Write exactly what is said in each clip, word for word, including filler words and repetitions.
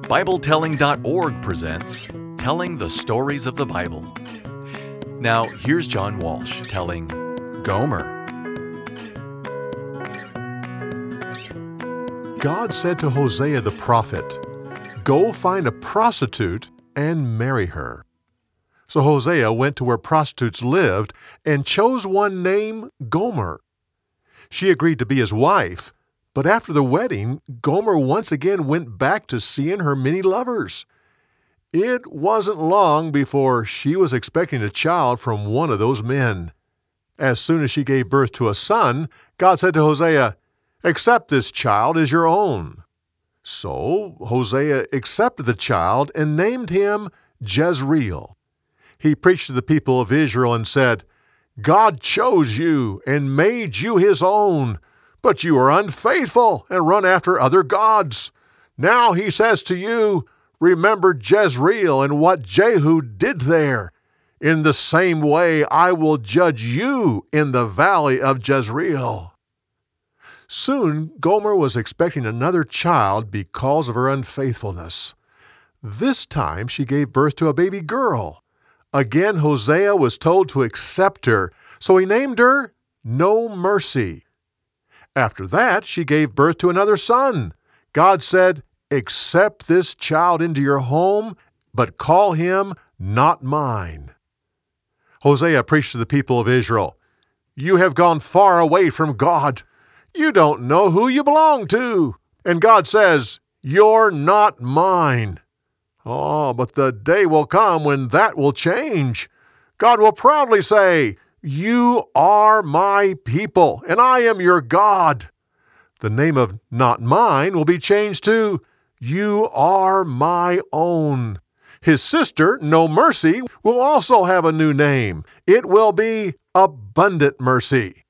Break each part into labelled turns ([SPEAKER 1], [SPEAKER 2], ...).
[SPEAKER 1] Bible Telling dot org presents Telling the Stories of the Bible. Now, here's John Walsh telling Gomer.
[SPEAKER 2] God said to Hosea the prophet, "Go find a prostitute and marry her." So Hosea went to where prostitutes lived and chose one named Gomer. She agreed to be his wife, but after the wedding, Gomer once again went back to seeing her many lovers. It wasn't long before she was expecting a child from one of those men. As soon as she gave birth to a son, God said to Hosea, "Accept this child as your own." So Hosea accepted the child and named him Jezreel. He preached to the people of Israel and said, "God chose you and made you his own, but you are unfaithful and run after other gods. Now he says to you, remember Jezreel and what Jehu did there. In the same way I will judge you in the valley of Jezreel." Soon Gomer was expecting another child because of her unfaithfulness. This time she gave birth to a baby girl. Again Hosea was told to accept her, so he named her No Mercy. After that, she gave birth to another son. God said, "Accept this child into your home, but call him Not Mine." Hosea preached to the people of Israel, "You have gone far away from God. You don't know who you belong to. And God says, you're not mine." Oh, but the day will come when that will change. God will proudly say, "You are my people, and I am your God." The name of Not Mine will be changed to You Are My Own. His sister, No Mercy, will also have a new name. It will be Abundant Mercy.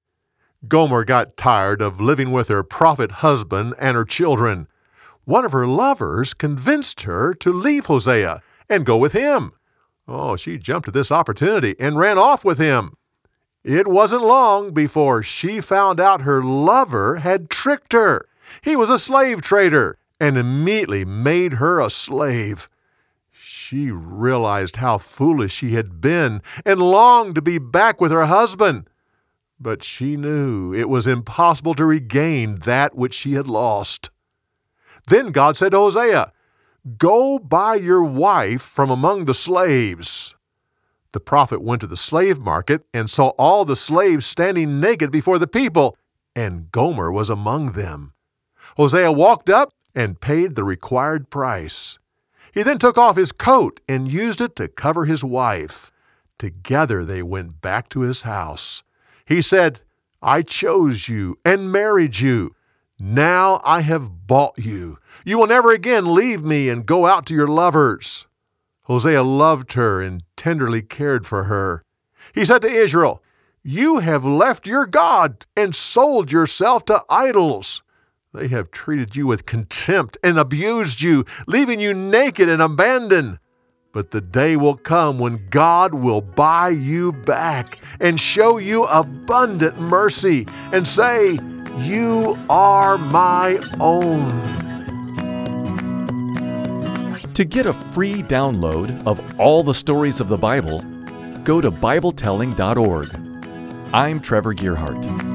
[SPEAKER 2] Gomer got tired of living with her prophet husband and her children. One of her lovers convinced her to leave Hosea and go with him. Oh, she jumped at this opportunity and ran off with him. It wasn't long before she found out her lover had tricked her. He was a slave trader and immediately made her a slave. She realized how foolish she had been and longed to be back with her husband. But she knew it was impossible to regain that which she had lost. Then God said to Hosea, "Go buy your wife from among the slaves." The prophet went to the slave market and saw all the slaves standing naked before the people, and Gomer was among them. Hosea walked up and paid the required price. He then took off his coat and used it to cover his wife. Together they went back to his house. He said, "I chose you and married you. Now I have bought you. You will never again leave me and go out to your lovers." Hosea loved her and tenderly cared for her. He said to Israel, "You have left your God and sold yourself to idols. They have treated you with contempt and abused you, leaving you naked and abandoned. But the day will come when God will buy you back and show you abundant mercy and say, 'You are my own.'"
[SPEAKER 1] To get a free download of all the stories of the Bible, go to Bible Telling dot org. I'm Trevor Gearhart.